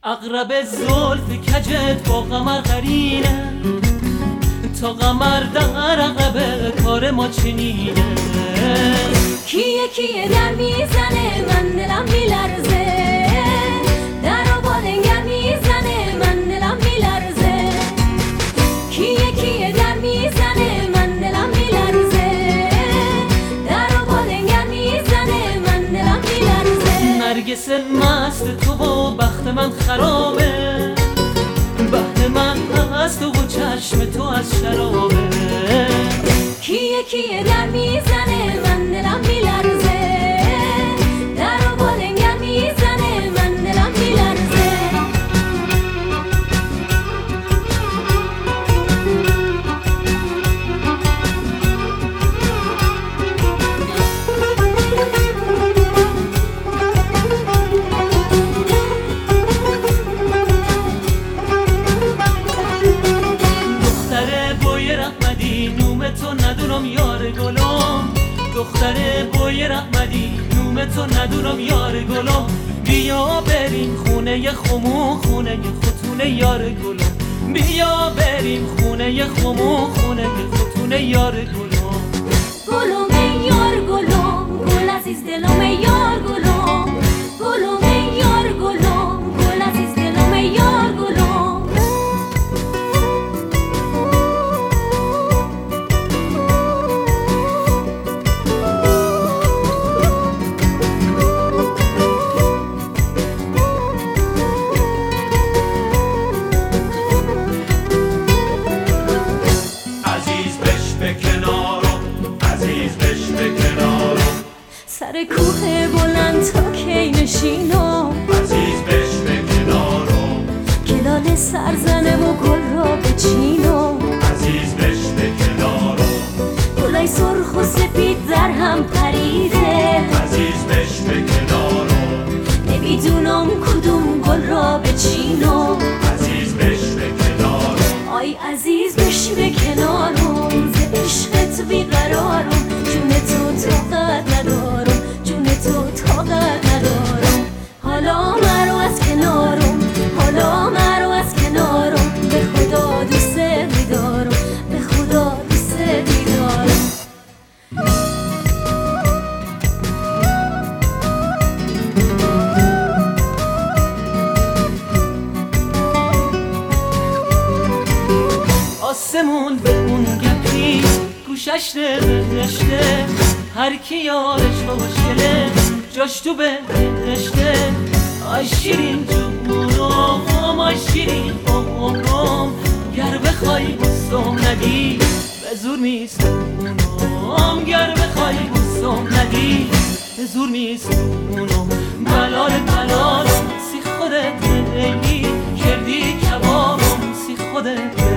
اغرب زلف کجت با قمر قرینه، تا قمر در عقب کار ما چنینه. کیه کیه در میزنه من دلم میلرزه، در و بالنگر میزنه من دلم میلرزه. کیه کیه در میزنه من دلم میلرزه، در و بالنگر میزنه من دلم میلرزه. نرگس مست تو و بخت من خرابه، بخت من از تو و چشم تو از شرابه. کیه کیه در میزنه من دلم میلرزه، در و بالنگر میزنه من دلم میلرزه. تو ندونم یار گلم، دختر بوی رحمدی نوم تو ندونم یار گلم. بیا بریم خونه خمو، خونه خطونه یار گلم. بیا بریم خونه خمو، خونه خطونه یار گلم. گلم یار گلم، گل عزیز دلم یار گلم. گلم یار گلم، گل عزیز دلم یار گلم. سر کوه بلند تا کی نشینم، عزیز بش به کنارم. گلال سرزنه و گل را بچینم، عزیز بش به کنارم. گلای سرخ و سپید در هم پریده، عزیز بش به کنارم. نمیدونم کدوم گل را بچینم، عزیز بش به کنارم. آی عزیز بش به کنارم، ز عشقت بیقرارم. جون تو طاقت ندارم، جون تو طاقت ندارم. حالا مرو از کنارم، حالا مرو از کنارم. به خدا دوست می‌دارم، به خدا دوست می‌دارم. آسمون به اون گپی گوشش نوشته، هر کی یارش خوشگله جاش تو بهشته. آی شیرین جونم، آی شیرین عمرم، گر بخوای بوسم ندی به زور میستونم. گر بخوای بوسم ندی به زور میستونم. بلال بلال سی خودت لیلی، کردی کبابم سی خودت